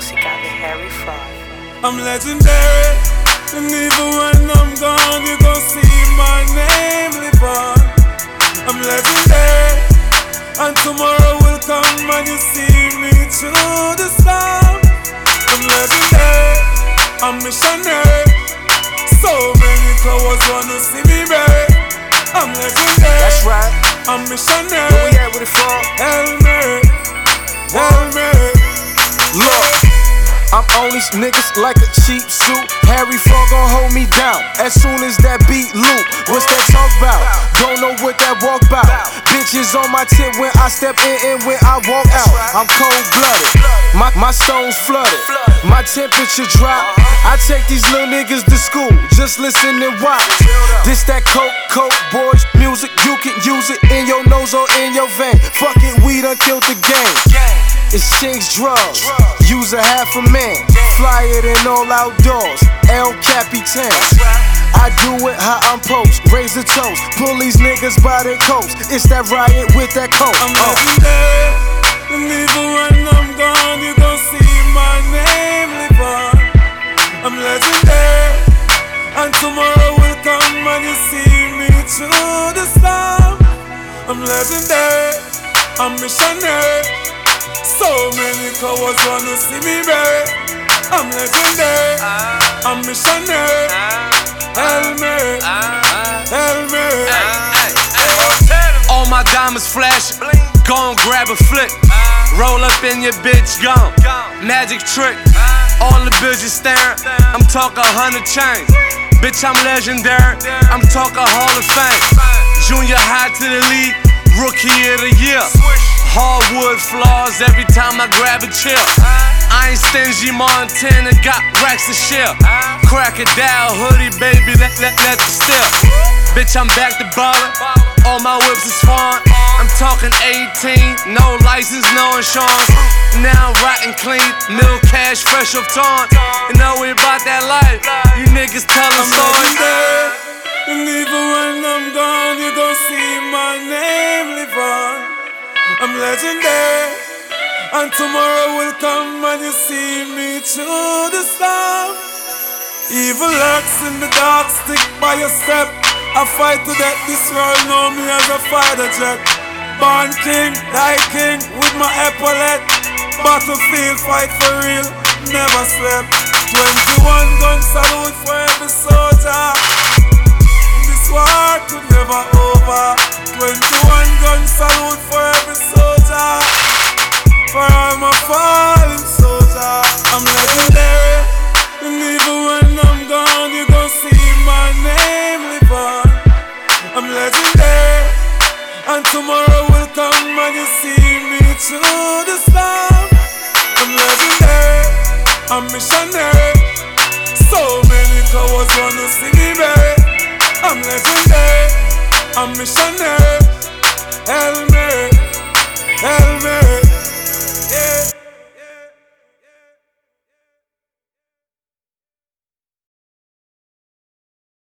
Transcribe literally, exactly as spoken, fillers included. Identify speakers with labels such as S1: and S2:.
S1: música de Harry Fraud.
S2: I'm legendary, and even when I'm gone, you gon' see my name live on. I'm legendary, and tomorrow will come and you see me through the storm. I'm legendary, I'm missionary. So many cowards wanna see me buried. I'm legendary.
S3: That's right.
S2: I'm missionary.
S3: Where we at with it from?
S2: Help me, help me.
S3: Look, I'm on these niggas like a cheap suit. Harry Fraud gon' hold me down as soon as that beat loop. What's that talk about? Don't know what that walk about. Bitches on my tip when I step in and when I walk out. I'm cold blooded, my, my stones flooded, my temperature drop. I take these little niggas to school, just listen and watch. This that coke, coke, boys, music, you can use it in your nose or in your vein. Fuck it, we done killed the game. It's Chinks drugs, use a half a man, fly it in all outdoors, El Capitan. I do it how I'm post, raise the toast, pull these niggas by their coats. It's that riot with that coat.
S2: I'm legendary, and even when I'm gone, you gon' see my name live on. I'm legendary, and tomorrow will come and you see me through the storm. I'm legendary, I'm missionary. So many cowards wanna see me buried. I'm legendary, I'm missionary. Help me, help me.
S4: All my diamonds flashing, gon' grab a flick. Roll up in your bitch, gone. Magic trick, all the bitches staring. I'm talking hundred chains. Bitch, I'm legendary, I'm talking Hall of Fame. Junior high to the league, rookie of the year. Hardwood flaws every time I grab a chill. I ain't stingy, Montana got racks to share. Crocodile hoodie, baby, let, let, let the steal. Bitch, I'm back to ballin', all my whips is foreign. I'm talking eighteen, no license, no insurance. Now I'm rotten clean, middle cash, fresh off torn. You know we about that life, you niggas tellin' stories.
S2: And even when I'm gone, you gon' see my name live on. I'm legendary, and tomorrow will come and you see me through the storm. Evil lurks in the dark, stick by your step. I fight to death, this world know me as a fighter jet. Born king, die king, with my epaulette. Battlefield, fight for real, never slept. Twenty-one gun salute for every soldier. This war could never over. Twenty-one gun salute for every soldier. For all my fallen soldier. I'm legendary, and even when I'm gone, you gon' see my name live on. I'm legendary, and tomorrow will come and you see me through the storm. I'm legendary, I'm missionary. So many cowards wanna see me buried. I'm legendary, I'm missionary.